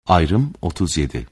Ayrım 37.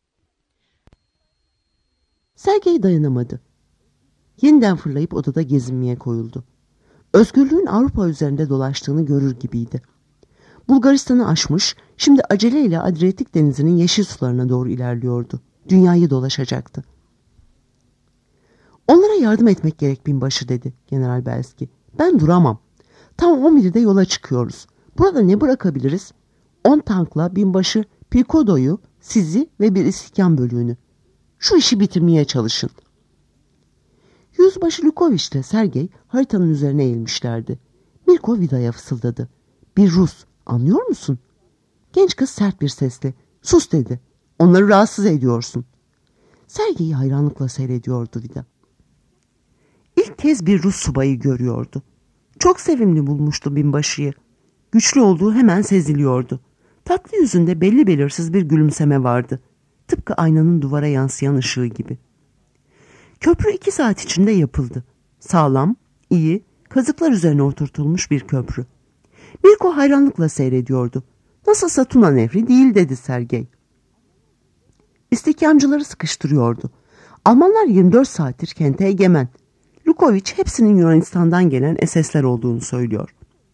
Sergey dayanamadı. Yeniden fırlayıp odada gezinmeye koyuldu. Özgürlüğün Avrupa üzerinde dolaştığını görür gibiydi. Bulgaristan'ı aşmış, şimdi aceleyle Adriyatik Denizi'nin yeşil sularına doğru ilerliyordu. Dünyayı dolaşacaktı. "Onlara yardım etmek gerek binbaşı," dedi General Belski. "Ben duramam. Tam 11'de yola çıkıyoruz. Burada ne bırakabiliriz? 10 tankla binbaşı Pilkodo'yu, sizi ve bir istikyan bölüğünü. Şu işi bitirmeye çalışın." Yüzbaşı Lukoviç ile Sergey haritanın üzerine eğilmişlerdi. Mirko Vida'ya fısıldadı. "Bir Rus, anlıyor musun?" Genç kız sert bir sesle "Sus," dedi. "Onları rahatsız ediyorsun." Sergey'i hayranlıkla seyrediyordu Vida. İlk kez bir Rus subayı görüyordu. Çok sevimli bulmuştu binbaşıyı. Güçlü olduğu hemen seziliyordu. Tatlı yüzünde belli belirsiz bir gülümseme vardı. Tıpkı aynanın duvara yansıyan ışığı gibi. Köprü 2 saat içinde yapıldı. Sağlam, iyi, kazıklar üzerine oturtulmuş bir köprü. Mirko hayranlıkla seyrediyordu. "Nasılsa Tuna Nehri değil," dedi Sergey. İstihkamcıları sıkıştırıyordu. Almanlar 24 saattir kente egemen. Lukoviç hepsinin Yunanistan'dan gelen SS'ler olduğunu söylüyor.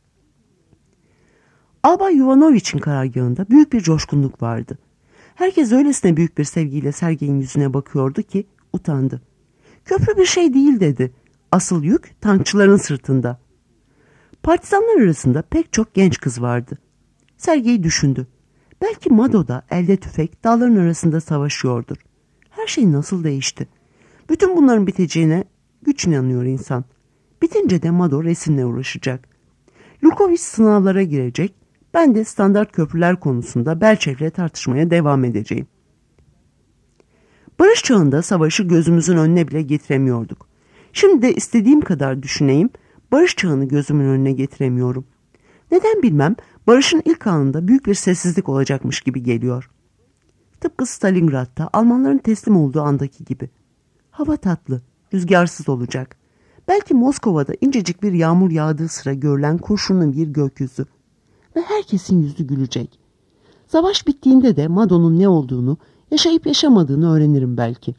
Albay Yuvanoviç'in karargahında büyük bir coşkunluk vardı. Herkes öylesine büyük bir sevgiyle Sergey'in yüzüne bakıyordu ki utandı. "Köprü bir şey değil," dedi. "Asıl yük tankçıların sırtında." Partizanlar arasında pek çok genç kız vardı. Sergey düşündü. Belki Mado'da elde tüfek dağların arasında savaşıyordur. Her şey nasıl değişti? Bütün bunların biteceğine güç inanıyor insan. Bitince de Mado resimle uğraşacak. Lukoviç sınavlara girecek. Ben de standart köprüler konusunda Belçev'le tartışmaya devam edeceğim. Barış çağında savaşı gözümüzün önüne bile getiremiyorduk. Şimdi de istediğim kadar düşüneyim, barış çağını gözümün önüne getiremiyorum. Neden bilmem, barışın ilk anında büyük bir sessizlik olacakmış gibi geliyor. Tıpkı Stalingrad'da Almanların teslim olduğu andaki gibi. Hava tatlı, rüzgarsız olacak. Belki Moskova'da incecik bir yağmur yağdığı sıra görülen kurşunlu bir gökyüzü. Ve herkesin yüzü gülecek. Savaş bittiğinde de Mado'nun ne olduğunu, yaşayıp yaşamadığını öğrenirim belki.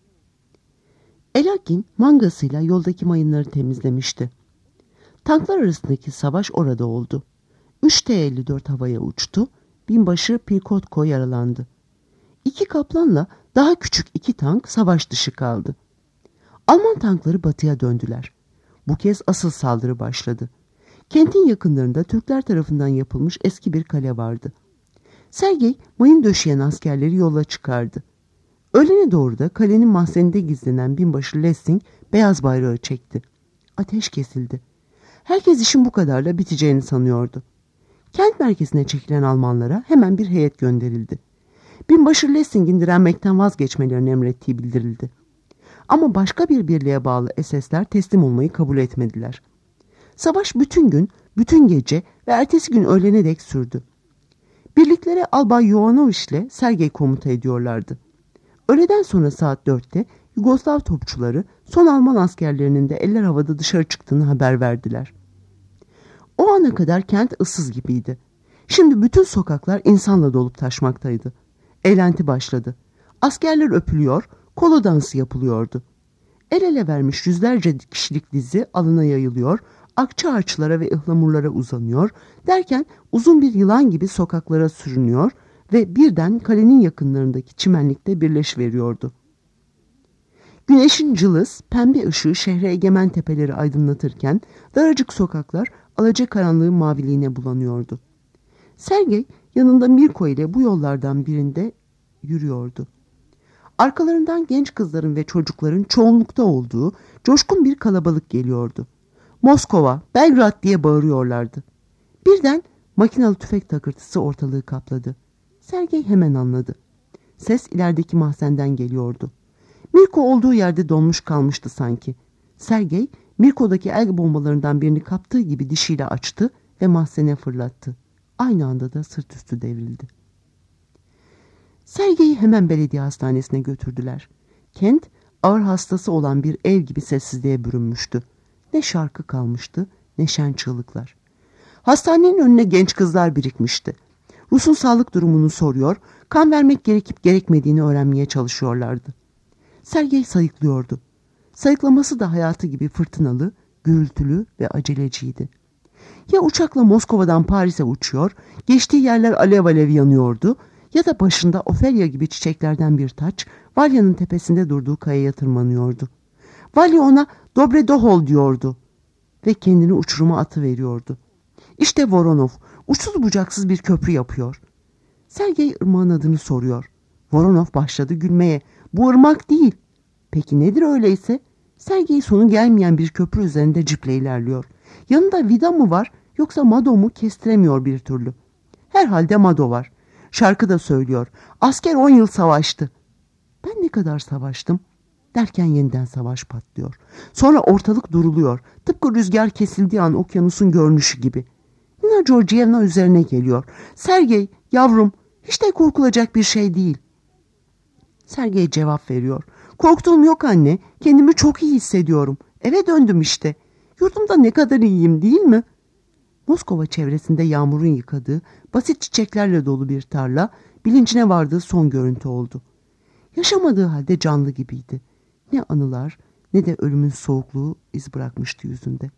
Elagin mangasıyla yoldaki mayınları temizlemişti. Tanklar arasındaki savaş orada oldu. 3 T-54 havaya uçtu. Binbaşı Pilkotko yaralandı. 2 kaplanla daha küçük 2 tank savaş dışı kaldı. Alman tankları batıya döndüler. Bu kez asıl saldırı başladı. Kentin yakınlarında Türkler tarafından yapılmış eski bir kale vardı. Sergey mayın döşeyen askerleri yola çıkardı. Öğlene doğru da kalenin mahzeninde gizlenen binbaşı Lessing beyaz bayrağı çekti. Ateş kesildi. Herkes işin bu kadarla biteceğini sanıyordu. Kent merkezine çekilen Almanlara hemen bir heyet gönderildi. Binbaşı Lessing'in direnmekten vazgeçmelerini emrettiği bildirildi. Ama başka bir birliğe bağlı SS'ler teslim olmayı kabul etmediler. Savaş bütün gün, bütün gece ve ertesi gün öğlene dek sürdü. Birliklere Albay Yuvanoviç ile Sergey komuta ediyorlardı. Öğleden sonra saat 4'te Yugoslav topçuları son Alman askerlerinin de eller havada dışarı çıktığını haber verdiler. O ana kadar kent ıssız gibiydi. Şimdi bütün sokaklar insanla dolup taşmaktaydı. Eğlenti başladı. Askerler öpülüyor, kolo dansı yapılıyordu. El ele vermiş yüzlerce kişilik dizi alına yayılıyor, akça ağaçlara ve ıhlamurlara uzanıyor, derken uzun bir yılan gibi sokaklara sürünüyor ve birden kalenin yakınlarındaki çimenlikte birleşiveriyordu. Güneşin cılız, pembe ışığı şehre egemen tepeleri aydınlatırken daracık sokaklar alacakaranlığın maviliğine bulanıyordu. Sergey yanında Mirko ile bu yollardan birinde yürüyordu. Arkalarından genç kızların ve çocukların çoğunlukta olduğu coşkun bir kalabalık geliyordu. "Moskova, Belgrad," diye bağırıyorlardı. Birden makinalı tüfek takırtısı ortalığı kapladı. Sergey hemen anladı. Ses ilerideki mahzenden geliyordu. Mirko olduğu yerde donmuş kalmıştı sanki. Sergey, Mirko'daki el bombalarından birini kaptığı gibi dişiyle açtı ve mahzene fırlattı. Aynı anda da sırt üstü devrildi. Sergey'i hemen belediye hastanesine götürdüler. Kent, ağır hastası olan bir ev gibi sessizliğe bürünmüştü. Ne şarkı kalmıştı, ne şen çığlıklar. Hastanenin önüne genç kızlar birikmişti. Rus'un sağlık durumunu soruyor, kan vermek gerekip gerekmediğini öğrenmeye çalışıyorlardı. Sergey sayıklıyordu. Sayıklaması da hayatı gibi fırtınalı, gürültülü ve aceleciydi. Ya uçakla Moskova'dan Paris'e uçuyor, geçtiği yerler alev alev yanıyordu ya da başında Ofelia gibi çiçeklerden bir taç, Valya'nın tepesinde durduğu kayaya tırmanıyordu. Valya ona Dobre Dohol diyordu ve kendini uçuruma atıveriyordu. İşte Voronov, uçsuz bucaksız bir köprü yapıyor. Sergey ırmağın adını soruyor. Voronov başladı gülmeye. Bu ırmak değil. Peki nedir öyleyse? Sergey sonu gelmeyen bir köprü üzerinde ciple ilerliyor. Yanında vida mı var yoksa Mado mu kestiremiyor bir türlü. Herhalde Mado var. Şarkı da söylüyor. Asker 10 yıl savaştı. Ben ne kadar savaştım? Derken yeniden savaş patlıyor. Sonra ortalık duruluyor. Tıpkı rüzgar kesildiği an okyanusun görünüşü gibi. Nina Georgievna üzerine geliyor. Sergey, yavrum, hiç de korkulacak bir şey değil. Sergey cevap veriyor. Korktuğum yok anne. Kendimi çok iyi hissediyorum. Eve döndüm işte. Yurdumda ne kadar iyiyim değil mi? Moskova çevresinde yağmurun yıkadığı, basit çiçeklerle dolu bir tarla, bilincine vardığı son görüntü oldu. Yaşamadığı halde canlı gibiydi. Ne anılar ne de ölümün soğukluğu iz bırakmıştı yüzünde.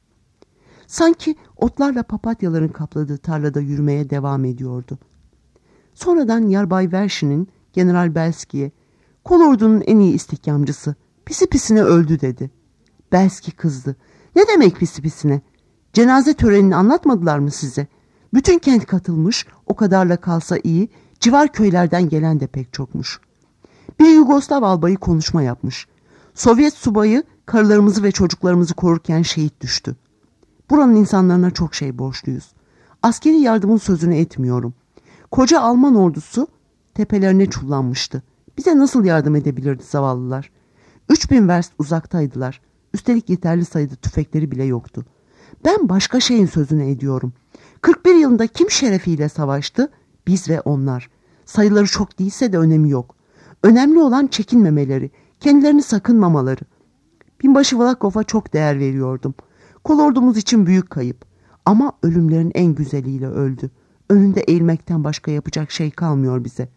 Sanki otlarla papatyaların kapladığı tarlada yürümeye devam ediyordu. Sonradan Yarbay Verşin'in General Belski'ye "Kolordunun en iyi istihkamcısı, pisi pisine öldü" dedi. Belski kızdı. "Ne demek pisi pisine? Cenaze törenini anlatmadılar mı size? Bütün kent katılmış, o kadarla kalsa iyi, civar köylerden gelen de pek çokmuş. Bir Yugoslav albayı konuşma yapmış. Sovyet subayı karılarımızı ve çocuklarımızı korurken şehit düştü. Buranın insanlarına çok şey borçluyuz. Askeri yardımın sözünü etmiyorum. Koca Alman ordusu tepelerine çullanmıştı. Bize nasıl yardım edebilirdi zavallılar? 3000 verst uzaktaydılar. Üstelik yeterli sayıda tüfekleri bile yoktu. Ben başka şeyin sözünü ediyorum. 41 yılında kim şerefiyle savaştı? Biz ve onlar. Sayıları çok değilse de önemi yok. Önemli olan çekinmemeleri, kendilerini sakınmamaları. Binbaşı Vlakov'a çok değer veriyordum. Kolordumuz için büyük kayıp. Ama ölümlerin en güzeliyle öldü. Önünde eğilmekten başka yapacak şey kalmıyor bize.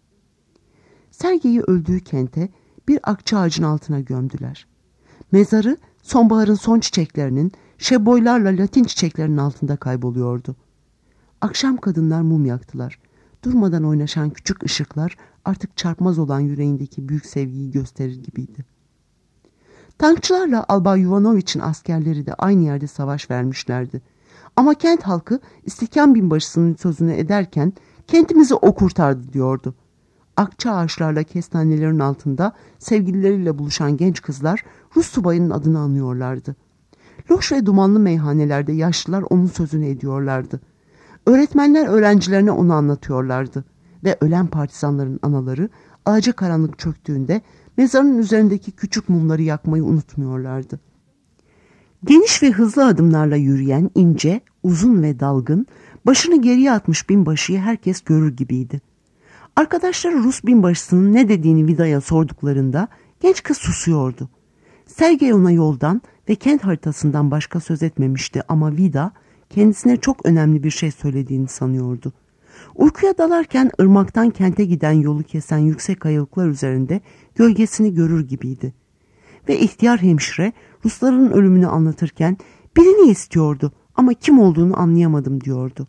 Sergey'i öldüğü kente bir akça ağacın altına gömdüler. Mezarı sonbaharın son çiçeklerinin, şeboylarla latin çiçeklerinin altında kayboluyordu. Akşam kadınlar mum yaktılar. Durmadan oynaşan küçük ışıklar artık çarpmaz olan yüreğindeki büyük sevgiyi gösterir gibiydi. Tankçılarla Albay Yuvanovich'in askerleri de aynı yerde savaş vermişlerdi. Ama kent halkı istihkam binbaşısının sözünü ederken kentimizi o kurtardı diyordu. Akça ağaçlarla kestanelerin altında sevgilileriyle buluşan genç kızlar Rus subayının adını anıyorlardı. Loş ve dumanlı meyhanelerde yaşlılar onun sözünü ediyorlardı. Öğretmenler öğrencilerine onu anlatıyorlardı ve ölen partizanların anaları ağaca karanlık çöktüğünde mezarın üzerindeki küçük mumları yakmayı unutmuyorlardı. Geniş ve hızlı adımlarla yürüyen ince, uzun ve dalgın, başını geriye atmış binbaşıyı herkes görür gibiydi. Arkadaşları Rus binbaşısının ne dediğini Vida'ya sorduklarında genç kız susuyordu. Sergey ona yoldan ve kent haritasından başka söz etmemişti ama Vida kendisine çok önemli bir şey söylediğini sanıyordu. Uykuya dalarken ırmaktan kente giden yolu kesen yüksek kayalıklar üzerinde gölgesini görür gibiydi. Ve ihtiyar hemşire Rusların ölümünü anlatırken birini istiyordu ama kim olduğunu anlayamadım diyordu.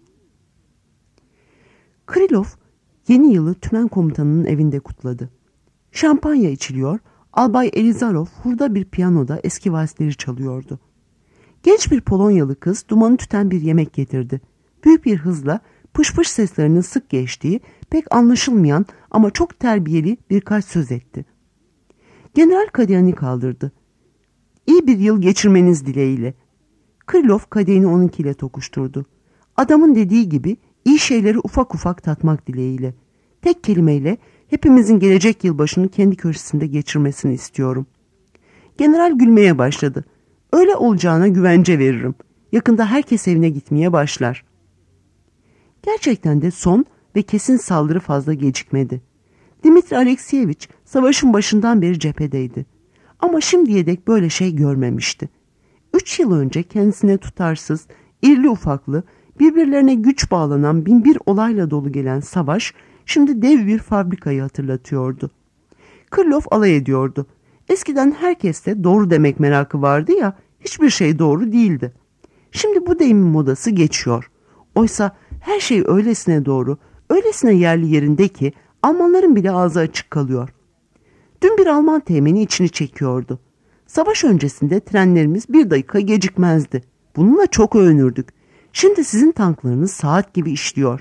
Krylov yeni yılı tümen komutanının evinde kutladı. Şampanya içiliyor, Albay Elizarov hurda bir piyanoda eski valsleri çalıyordu. Genç bir Polonyalı kız dumanı tüten bir yemek getirdi. Büyük bir hızla pış pış seslerinin sık geçtiği, pek anlaşılmayan ama çok terbiyeli birkaç söz etti. General kadehini kaldırdı. "İyi bir yıl geçirmeniz dileğiyle." Krylov kadehini onunkiyle tokuşturdu. "Adamın dediği gibi iyi şeyleri ufak ufak tatmak dileğiyle. Tek kelimeyle hepimizin gelecek yılbaşını kendi köşesinde geçirmesini istiyorum." General gülmeye başladı. "Öyle olacağına güvence veririm. Yakında herkes evine gitmeye başlar." Gerçekten de son ve kesin saldırı fazla gecikmedi. Dimitri Alekseyevich savaşın başından beri cephedeydi. Ama şimdiye dek böyle şey görmemişti. 3 yıl önce kendisine tutarsız, irili ufaklı, Birbirlerine güç bağlanan binbir olayla dolu gelen savaş şimdi dev bir fabrikayı hatırlatıyordu. Krylov alay ediyordu. Eskiden herkeste doğru demek merakı vardı ya, hiçbir şey doğru değildi. Şimdi bu deyimin modası geçiyor. Oysa her şey öylesine doğru, öylesine yerli yerinde ki Almanların bile ağzı açık kalıyor. Dün bir Alman teğmeni içini çekiyordu. Savaş öncesinde trenlerimiz 1 dakika gecikmezdi. Bununla çok övünürdük. Şimdi sizin tanklarınız saat gibi işliyor.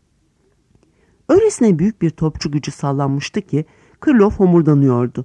Öylesine büyük bir topçu gücü sallanmıştı ki Krylov homurdanıyordu.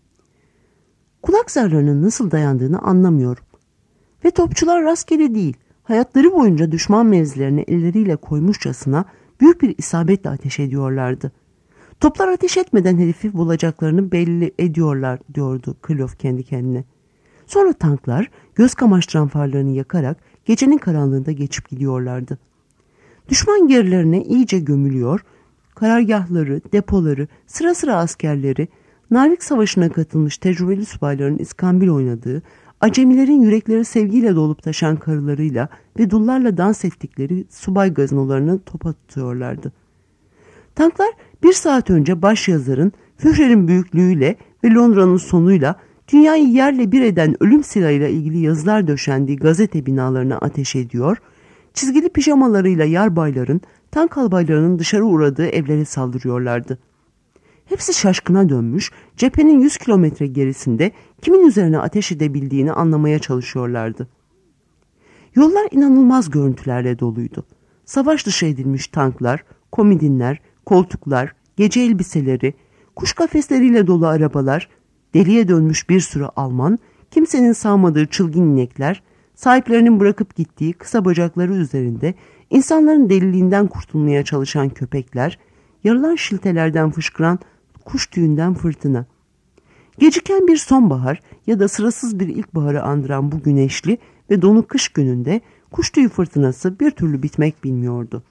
Kulak zarlarının nasıl dayandığını anlamıyorum. Ve topçular rastgele değil, hayatları boyunca düşman mevzilerine elleriyle koymuşçasına büyük bir isabetle ateş ediyorlardı. Toplar ateş etmeden hedefi bulacaklarını belli ediyorlar diyordu Krylov kendi kendine. Sonra tanklar göz kamaştıran farlarını yakarak gecenin karanlığında geçip gidiyorlardı. Düşman gerilerine iyice gömülüyor, karargahları, depoları, sıra sıra askerleri, Narvik Savaşı'na katılmış tecrübeli subayların iskambil oynadığı, acemilerin yürekleri sevgiyle dolup taşan karılarıyla ve dullarla dans ettikleri subay gazinolarını topa tutuyorlardı. Tanklar 1 saat önce başyazarın, Führer'in büyüklüğüyle ve Londra'nın sonuyla dünyayı yerle bir eden ölüm silahıyla ilgili yazılar döşendiği gazete binalarına ateş ediyor, çizgili pijamalarıyla yarbayların, tank albaylarının dışarı uğradığı evlere saldırıyorlardı. Hepsi şaşkına dönmüş, cephenin 100 kilometre gerisinde kimin üzerine ateş edebildiğini anlamaya çalışıyorlardı. Yollar inanılmaz görüntülerle doluydu. Savaş dışı edilmiş tanklar, komodinler, koltuklar, gece elbiseleri, kuş kafesleriyle dolu arabalar, deliye dönmüş bir sürü Alman, kimsenin sağmadığı çılgın inekler, sahiplerinin bırakıp gittiği kısa bacakları üzerinde insanların deliliğinden kurtulmaya çalışan köpekler, yarılan şiltelerden fışkıran kuş tüyünden fırtına. Geciken bir sonbahar ya da sırasız bir ilkbaharı andıran bu güneşli ve donuk kış gününde kuş tüyü fırtınası bir türlü bitmek bilmiyordu.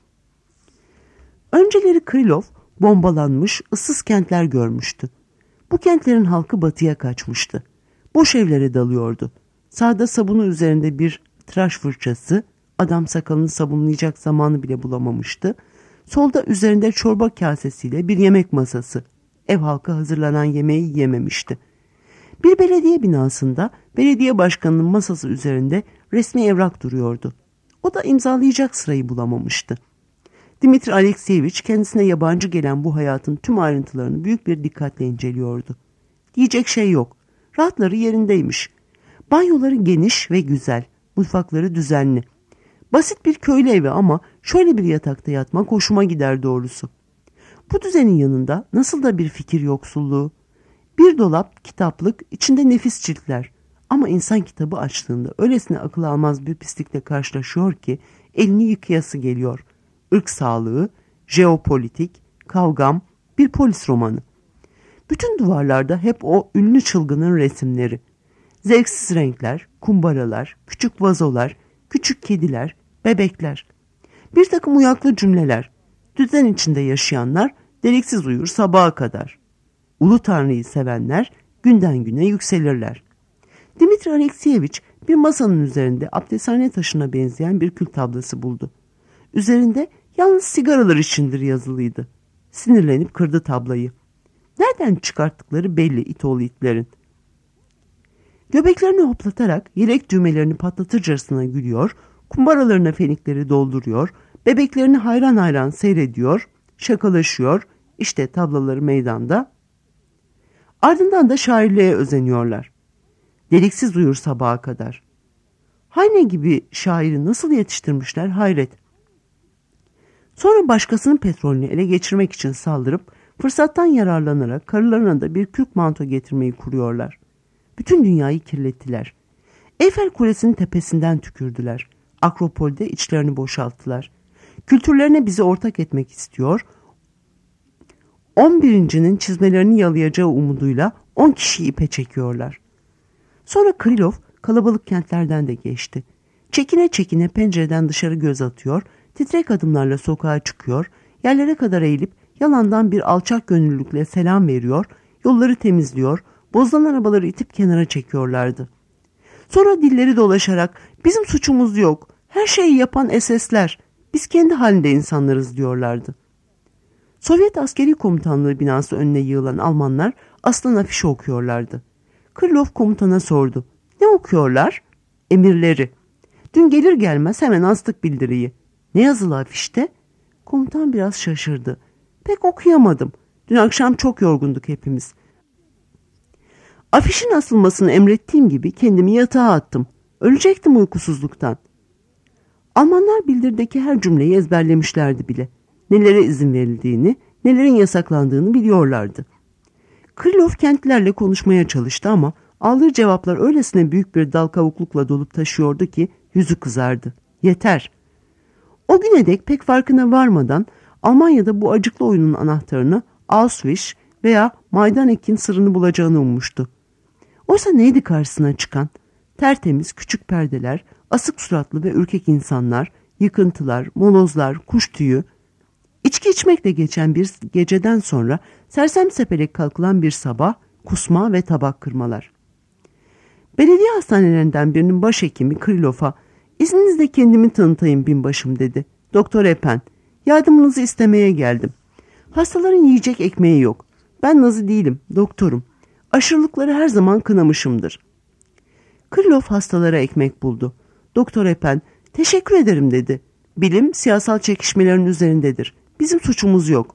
Önceleri Krylov bombalanmış, ıssız kentler görmüştü. Bu kentlerin halkı batıya kaçmıştı. Boş evlere dalıyordu. Sağda sabunu üzerinde bir tıraş fırçası, adam sakalını sabunlayacak zamanı bile bulamamıştı. Solda üzerinde çorba kasesiyle bir yemek masası. Ev halkı hazırlanan yemeği yiyememişti. Bir belediye binasında belediye başkanının masası üzerinde resmi evrak duruyordu. O da imzalayacak sırayı bulamamıştı. Dimitri Alekseyeviç kendisine yabancı gelen bu hayatın tüm ayrıntılarını büyük bir dikkatle inceliyordu. Diyecek şey yok. Rahatları yerindeymiş. Banyoları geniş ve güzel. Mutfakları düzenli. Basit bir köylü evi ama şöyle bir yatakta yatmak hoşuma gider doğrusu. Bu düzenin yanında nasıl da bir fikir yoksulluğu. Bir dolap, kitaplık, içinde nefis ciltler. Ama insan kitabı açtığında öylesine akıl almaz bir pislikle karşılaşıyor ki elini yıkayası geliyor. Irk sağlığı, jeopolitik, kavgam, bir polis romanı. Bütün duvarlarda hep o ünlü çılgının resimleri. Zevksiz renkler, kumbaralar, küçük vazolar, küçük kediler, bebekler. Bir takım uyaklı cümleler. Düzen içinde yaşayanlar deliksiz uyur sabaha kadar. Ulu Tanrı'yı sevenler günden güne yükselirler. Dimitri Alekseyeviç bir masanın üzerinde abdesthane taşına benzeyen bir kül tablası buldu. Üzerinde yalnız sigaralar içindir yazılıydı. Sinirlenip kırdı tablayı. Nereden çıkarttıkları belli it oğlu itlerin. Göbeklerini hoplatarak yelek düğmelerini patlatırcasına gülüyor, kumbaralarına fenikleri dolduruyor, bebeklerini hayran hayran seyrediyor, şakalaşıyor, işte tablaları meydanda. Ardından da şairliğe özeniyorlar. Deliksiz uyur sabaha kadar. Heine gibi şairi nasıl yetiştirmişler hayret. Sonra başkasının petrolünü ele geçirmek için saldırıp fırsattan yararlanarak karılarına da bir kürk manto getirmeyi kuruyorlar. Bütün dünyayı kirlettiler. Eyfel Kulesi'nin tepesinden tükürdüler. Akropol'de içlerini boşalttılar. Kültürlerine bizi ortak etmek istiyor. 11'incinin çizmelerini yalayacağı umuduyla 10 kişiyi ipe çekiyorlar. Sonra Krylov kalabalık kentlerden de geçti. Çekine çekine pencereden dışarı göz atıyor, titrek adımlarla sokağa çıkıyor, yerlere kadar eğilip yalandan bir alçak gönüllülükle selam veriyor, yolları temizliyor, bozulan arabaları itip kenara çekiyorlardı. Sonra dilleri dolaşarak bizim suçumuz yok, Her şeyi yapan SS'ler, biz kendi halinde insanlarız diyorlardı. Sovyet askeri komutanlığı binası önüne yığılan Almanlar aslan afişi okuyorlardı. Krylov komutana sordu. Ne okuyorlar? Emirleri. Dün gelir gelmez hemen astık bildiriyi. Ne yazılı afişte? Komutan biraz şaşırdı. Pek okuyamadım. Dün akşam çok yorgunduk hepimiz. Afişin asılmasını emrettiğim gibi kendimi yatağa attım. Ölecektim uykusuzluktan. Almanlar bildirdeki her cümleyi ezberlemişlerdi bile. Nelere izin verildiğini, nelerin yasaklandığını biliyorlardı. Krylov kentlilerle konuşmaya çalıştı ama aldığı cevaplar öylesine büyük bir dal kavuklukla dolup taşıyordu ki yüzü kızardı. Yeter. O güne dek pek farkına varmadan Almanya'da bu acıklı oyunun anahtarını Auschwitz veya Majdanek sırrını bulacağını ummuştu. Oysa neydi karşısına çıkan? Tertemiz küçük perdeler, asık suratlı ve ürkek insanlar, yıkıntılar, molozlar, kuş tüyü. İçki içmekle geçen bir geceden sonra sersem sepelek kalkılan bir sabah, kusma ve tabak kırmalar. Belediye hastanelerinden birinin başhekimi Krylov'a "İzninizle kendimi tanıtayım binbaşım" dedi. "Doktor Epen, yardımınızı istemeye geldim. Hastaların yiyecek ekmeği yok. Ben Nazi değilim, doktorum. Aşırılıkları her zaman kınamışımdır." Krylov hastalara ekmek buldu. Doktor Epen, "Teşekkür ederim" dedi. "Bilim siyasal çekişmelerin üzerindedir. Bizim suçumuz yok."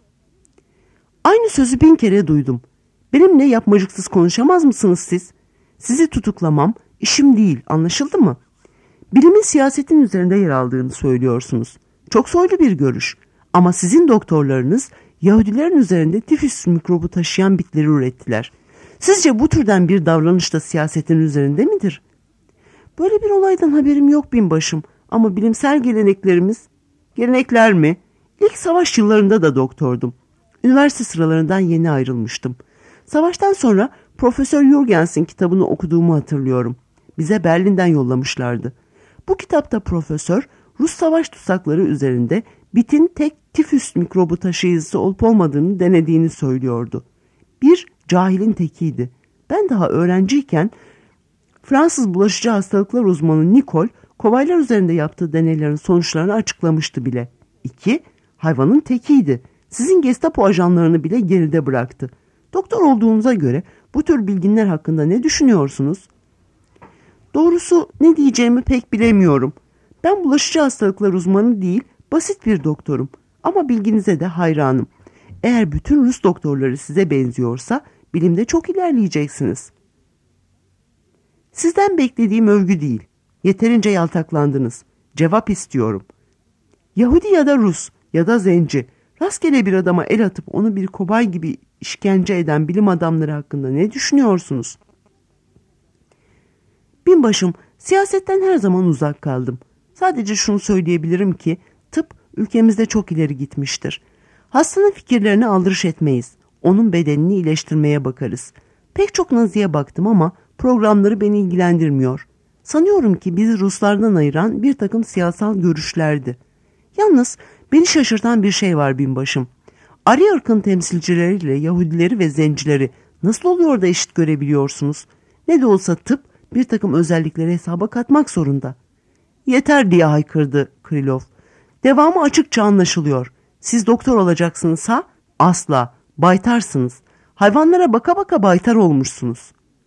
"Aynı sözü 1000 kere duydum. Benimle yapmacıksız konuşamaz mısınız siz? Sizi tutuklamam işim değil, anlaşıldı mı? Bilimin siyasetin üzerinde yer aldığını söylüyorsunuz. Çok soylu bir görüş. Ama sizin doktorlarınız Yahudilerin üzerinde tifüs mikrobu taşıyan bitleri ürettiler. Sizce bu türden bir davranış da siyasetin üzerinde midir?" "Böyle bir olaydan haberim yok binbaşım. Ama bilimsel geleneklerimiz..." "Gelenekler mi? İlk savaş yıllarında da doktordum. Üniversite sıralarından yeni ayrılmıştım. Savaştan sonra Profesör Jürgens'in kitabını okuduğumu hatırlıyorum. Bize Berlin'den yollamışlardı. Bu kitapta profesör Rus savaş tutsakları üzerinde bitin tek tifüs mikrobu taşıyıcısı olup olmadığını denediğini söylüyordu. Bir cahilin tekiydi. Ben daha öğrenciyken Fransız bulaşıcı hastalıklar uzmanı Nicole, kobaylar üzerinde yaptığı deneylerin sonuçlarını açıklamıştı bile. 2. Hayvanın tekiydi. Sizin Gestapo ajanlarını bile geride bıraktı. Doktor olduğunuza göre bu tür bilginler hakkında ne düşünüyorsunuz?" "Doğrusu ne diyeceğimi pek bilemiyorum. Ben bulaşıcı hastalıklar uzmanı değil, basit bir doktorum. Ama bilginize de hayranım. Eğer bütün Rus doktorları size benziyorsa bilimde çok ilerleyeceksiniz." "Sizden beklediğim övgü değil. Yeterince yaltaklandınız. Cevap istiyorum. Yahudi ya da Rus ya da zenci, rastgele bir adama el atıp onu bir kobay gibi işkence eden bilim adamları hakkında ne düşünüyorsunuz?" "Binbaşım, siyasetten her zaman uzak kaldım. Sadece şunu söyleyebilirim ki tıp ülkemizde çok ileri gitmiştir. Hastanın fikirlerine aldırış etmeyiz. Onun bedenini iyileştirmeye bakarız. Pek çok Nazi'ye baktım ama programları beni ilgilendirmiyor. Sanıyorum ki bizi Ruslardan ayıran bir takım siyasal görüşlerdi. Yalnız beni şaşırtan bir şey var binbaşım. Arya ırkın temsilcileriyle Yahudileri ve zencileri nasıl oluyor da eşit görebiliyorsunuz? Ne de olsa tıp bir takım özellikleri hesaba katmak zorunda." "Yeter!" diye haykırdı Krylov. "Devamı açıkça anlaşılıyor. Siz doktor olacaksınız ha? Asla. Baytarsınız. Hayvanlara baka baka baytar olmuşsunuz."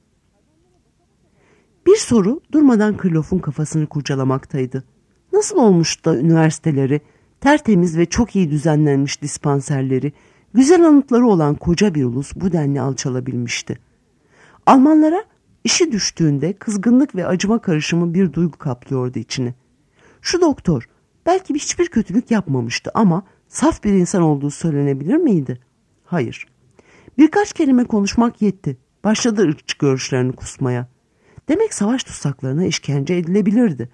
Bir soru durmadan Krylov'un kafasını kurcalamaktaydı. Nasıl olmuş da üniversiteleri, tertemiz ve çok iyi düzenlenmiş dispanserleri, güzel anıtları olan koca bir ulus bu denli alçalabilmişti? Almanlara işi düştüğünde kızgınlık ve acıma karışımı bir duygu kaplıyordu içini. Şu doktor belki hiçbir kötülük yapmamıştı ama saf bir insan olduğu söylenebilir miydi? Hayır. Birkaç kelime konuşmak yetti. Başladı ırkçı görüşlerini kusmaya. Demek savaş tutsaklarına işkence edilebilirdi.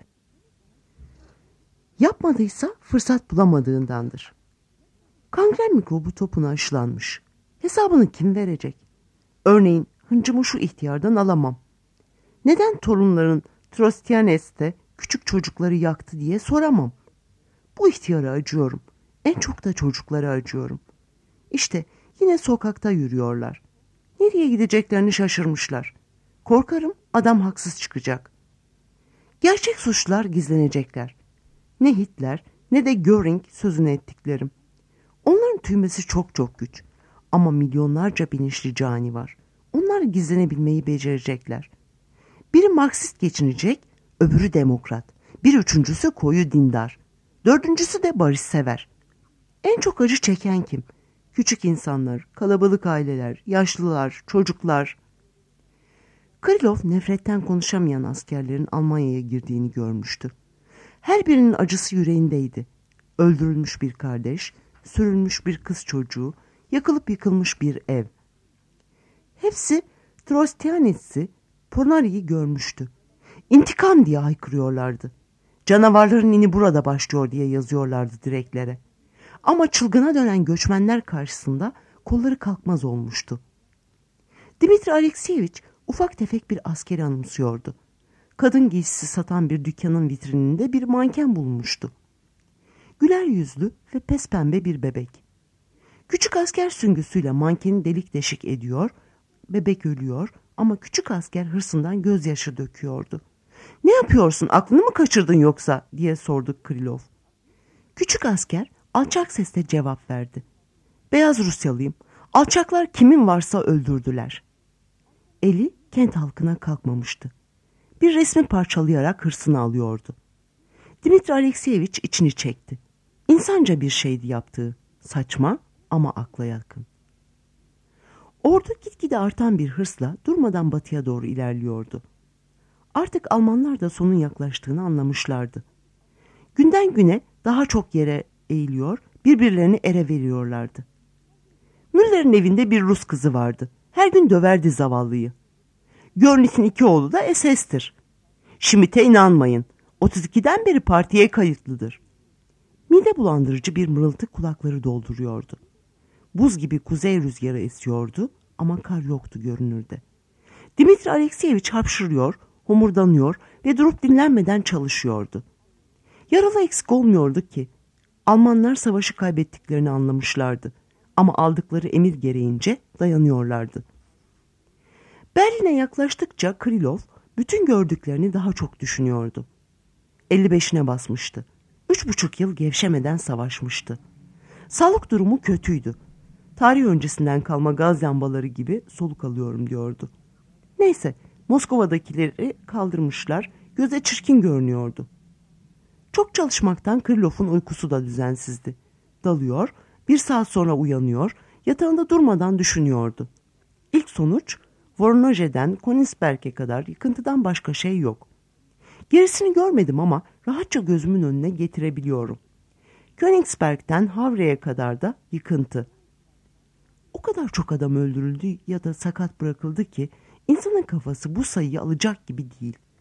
Yapmadıysa fırsat bulamadığındandır. Kangren mikrobu topuna aşılanmış. Hesabını kim verecek? Örneğin hıncımı şu ihtiyardan alamam. Neden torunların Trostianes'te küçük çocukları yaktı diye soramam. Bu ihtiyara acıyorum. En çok da çocuklara acıyorum. İşte yine sokakta yürüyorlar. Nereye gideceklerini şaşırmışlar. Korkarım adam haksız çıkacak. Gerçek suçlular gizlenecekler. Ne Hitler ne de Göring sözünü ettiklerim. Onların tüymesi çok çok güç. Ama milyonlarca bilinçli cani var. Onlar gizlenebilmeyi becerecekler. Biri Marksist geçinecek, öbürü demokrat. Bir üçüncüsü koyu dindar. Dördüncüsü de barışsever. En çok acı çeken kim? Küçük insanlar, kalabalık aileler, yaşlılar, çocuklar. Krylov nefretten konuşamayan askerlerin Almanya'ya girdiğini görmüştü. Her birinin acısı yüreğindeydi. Öldürülmüş bir kardeş, sürülmüş bir kız çocuğu, yakılıp yıkılmış bir ev. Hepsi Trostianets'i, Ponari'yi görmüştü. İntikam diye haykırıyorlardı. Canavarların ini burada başlıyor diye yazıyorlardı direklere. Ama çılgına dönen göçmenler karşısında kolları kalkmaz olmuştu. Dimitri Alekseyevich ufak tefek bir askeri anımsıyordu. Kadın giysisi satan bir dükkanın vitrininde bir manken bulmuştu. Güler yüzlü ve pespembe bir bebek. Küçük asker süngüsüyle mankeni delik deşik ediyor, bebek ölüyor ama küçük asker hırsından gözyaşı döküyordu. "Ne yapıyorsun, aklını mı kaçırdın yoksa?" diye sordu Krylov. Küçük asker alçak sesle cevap verdi. "Beyaz Rusyalıyım. Alçaklar kimin varsa öldürdüler." Eli kent halkına kalkmamıştı. Bir resmi parçalayarak hırsını alıyordu. Dimitri Alekseyevich içini çekti. İnsanca bir şeydi yaptığı. Saçma ama akla yakın. Ordu gitgide artan bir hırsla durmadan batıya doğru ilerliyordu. Artık Almanlar da sonun yaklaştığını anlamışlardı. Günden güne daha çok yere eğiliyor, birbirlerini ere veriyorlardı. Müller'in evinde bir Rus kızı vardı. Her gün döverdi zavallıyı. Görnit'in 2 oğlu da SS'tir. Schmidt'e inanmayın. 32'den beri partiye kayıtlıdır. Mide bulandırıcı bir mırıltı kulakları dolduruyordu. Buz gibi kuzey rüzgarı esiyordu ama kar yoktu görünürde. Dimitri Alekseyevich hapşırıyor, homurdanıyor ve durup dinlenmeden çalışıyordu. Yaralı eksik olmuyordu ki. Almanlar savaşı kaybettiklerini anlamışlardı ama aldıkları emir gereğince dayanıyorlardı. Berlin'e yaklaştıkça Krylov bütün gördüklerini daha çok düşünüyordu. 55'ine basmıştı. 3,5 yıl gevşemeden savaşmıştı. Sağlık durumu kötüydü. Tarih öncesinden kalma gaz lambaları gibi soluk alıyorum diyordu. Neyse, Moskova'dakileri kaldırmışlar, göze çirkin görünüyordu. Çok çalışmaktan Krylov'un uykusu da düzensizdi. Dalıyor, 1 saat sonra uyanıyor, yatağında durmadan düşünüyordu. İlk sonuç, Voronezh'den Königsberg'e kadar yıkıntıdan başka şey yok. Gerisini görmedim ama rahatça gözümün önüne getirebiliyorum. Königsberg'den Havre'ye kadar da yıkıntı. O kadar çok adam öldürüldü ya da sakat bırakıldı ki insanın kafası bu sayıyı alacak gibi değil.